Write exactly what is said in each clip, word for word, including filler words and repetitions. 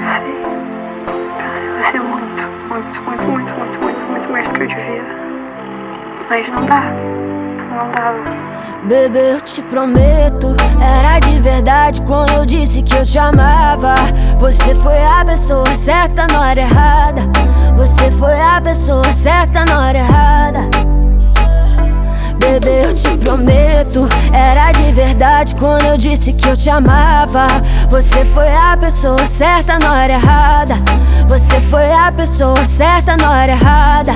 sei. Pensei você muito, muito, muito, muito, muito, muito, muito mais do que eu devia. Mas não dá. Não dava. Bebê, eu te prometo, era de verdade quando eu disse que eu te amava. Você foi a pessoa certa na hora errada. Você foi a pessoa certa na hora errada. Bebê, eu te prometo, era de verdade quando eu disse que eu te amava. Você foi a pessoa certa na hora errada. Você foi a pessoa certa na hora errada.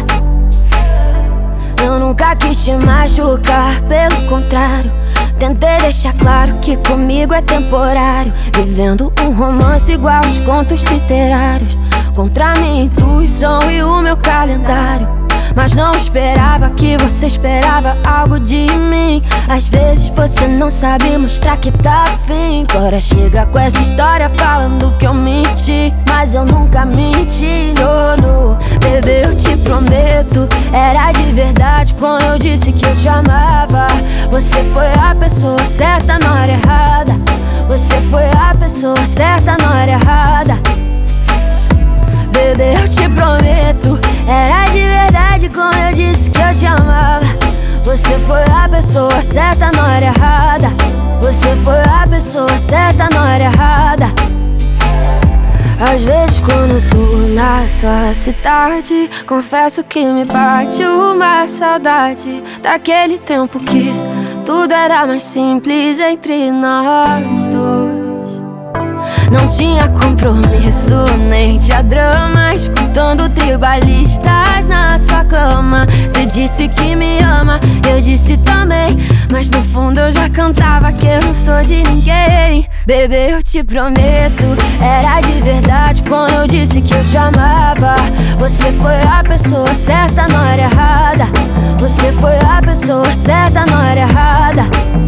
Eu nunca quis te machucar, pelo contrário, tentei deixar claro que comigo é temporário, vivendo um romance igual aos contos literários, contra minha intuição e o meu calendário. Mas não esperava que você esperava algo de mim. Às vezes você não sabe mostrar que tá afim. Agora chega com essa história falando que eu menti, mas eu nunca menti, no, no. Bebê, eu te prometo, era de verdade quando eu disse que eu te amava. Você foi a pessoa certa na hora errada. Você foi a pessoa certa na hora errada. Bebê, eu te prometo, era de verdade quando eu disse que eu te amava. Você foi a pessoa certa na hora errada. Você foi a pessoa certa na hora errada. Às vezes quando tô na sua cidade, confesso que me bate uma saudade daquele tempo que tudo era mais simples entre nós dois. Não tinha compromisso, nem tinha drama, escutando tribalistas na sua cama. Você disse que me ama, eu disse também, mas no fundo eu já cantava que eu não sou de ninguém. Bebê, eu te prometo, era de verdade quando eu disse que eu te amava. Você foi a pessoa certa na hora errada. Você foi a pessoa certa na hora errada.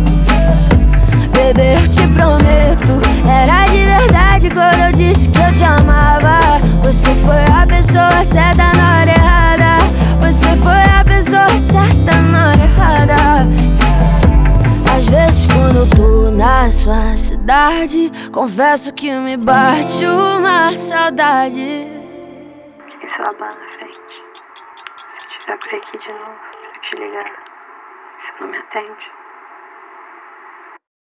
Bebê, eu te prometo, era de verdade quando eu disse que eu te amava. Você foi a pessoa certa na hora errada. Você foi a pessoa certa na hora errada. Às vezes quando eu tô na sua cidade, confesso que me bate uma saudade. Quem sabe lá na frente, se eu estiver por aqui de novo, se eu te ligar, você não me atende.